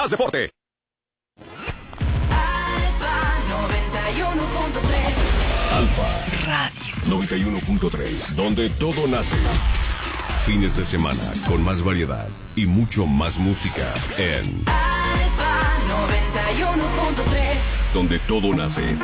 más deporte. Alfa Radio 91.3, donde todo nace. Fines de semana con más variedad y mucho más música en Alfa 91.3, donde todo nace.